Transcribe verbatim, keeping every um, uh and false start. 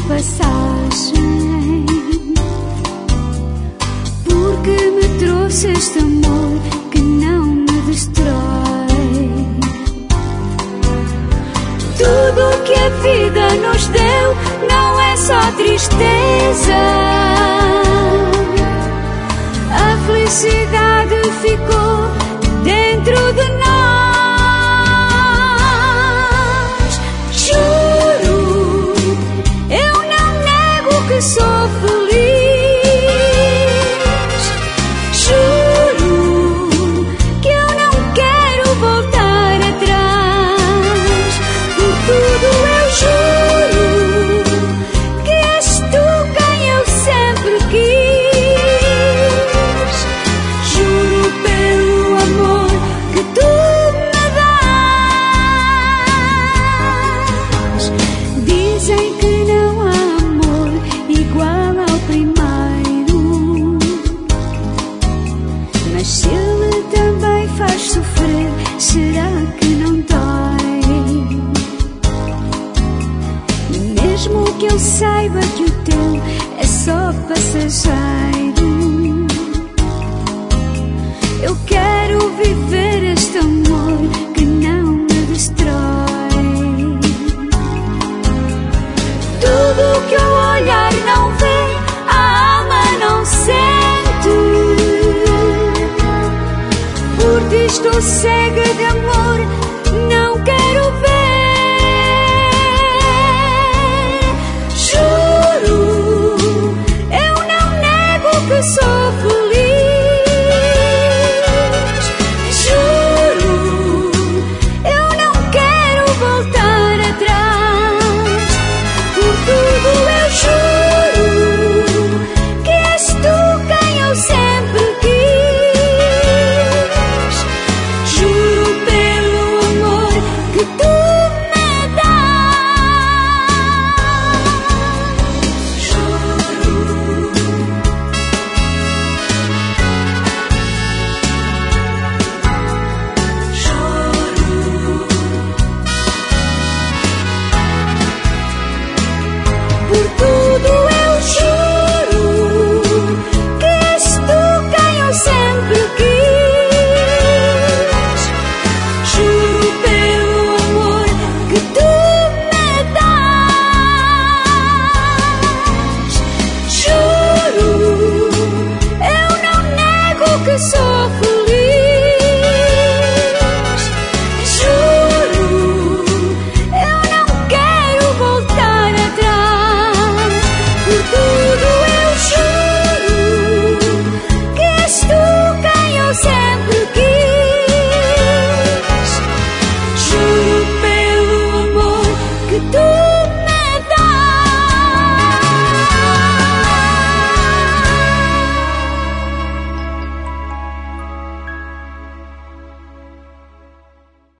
passagem, porque me trouxe este amor que não me destrói. Tudo o que a vida nos deu não é só tristeza. A felicidade ficou dentro de nós. Juro, eu não nego que sou feliz. Juro que eu não quero voltar atrás. Por tudo eu juro que és tu quem eu sempre quis. Juro pelo amor que tu me dás. Dizem que não há amor igual ao primeiro, mas se ele também faz sofrer, será que não dói? Mesmo que eu saiba que o teu é só passageiro, eu quero viver este amor que não me destrói. Tudo o que o olhar não vê, a alma não sente. Por ti estou cega de amor.